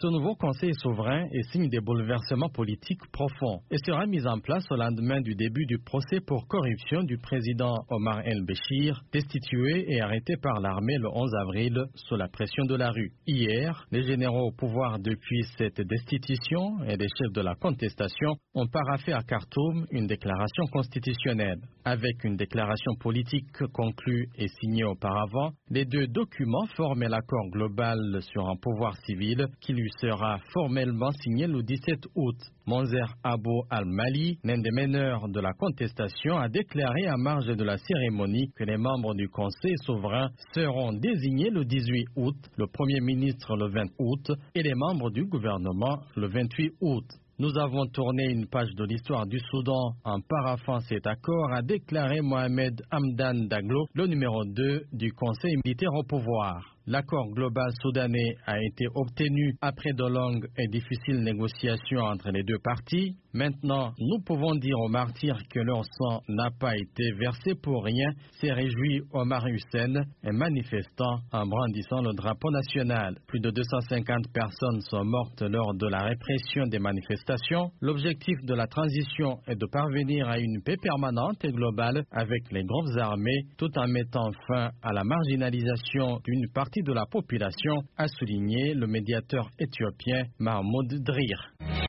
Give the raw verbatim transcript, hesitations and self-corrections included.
Ce nouveau conseil souverain est signe des bouleversements politiques profonds et sera mis en place au lendemain du début du procès pour corruption du président Omar el-Béchir, destitué et arrêté par l'armée le onze avril sous la pression de la rue. Hier, les généraux au pouvoir depuis cette destitution et les chefs de la contestation ont paraphé à Khartoum une déclaration constitutionnelle. Avec une déclaration politique conclue et signée auparavant, les deux documents forment l'accord global sur un pouvoir civil qui lui sera formellement signé le dix-sept août. Monzer Abou al-Mali, l'un des meneurs de la contestation, a déclaré à marge de la cérémonie que les membres du Conseil souverain seront désignés le dix-huit août, le Premier ministre le vingt août et les membres du gouvernement le vingt-huit août. Nous avons tourné une page de l'histoire du Soudan en paraphant cet accord, a déclaré Mohamed Hamdan Daglo, le numéro deux du Conseil militaire au pouvoir. L'accord global soudanais a été obtenu après de longues et difficiles négociations entre les deux parties. Maintenant, nous pouvons dire aux martyrs que leur sang n'a pas été versé pour rien, s'est réjoui Omar Hussein, un manifestant en brandissant le drapeau national. Plus de deux cent cinquante personnes sont mortes lors de la répression des manifestations. L'objectif de la transition est de parvenir à une paix permanente et globale avec les groupes armés, tout en mettant fin à la marginalisation d'une partie de la population, a souligné le médiateur éthiopien Mahmoud Drir.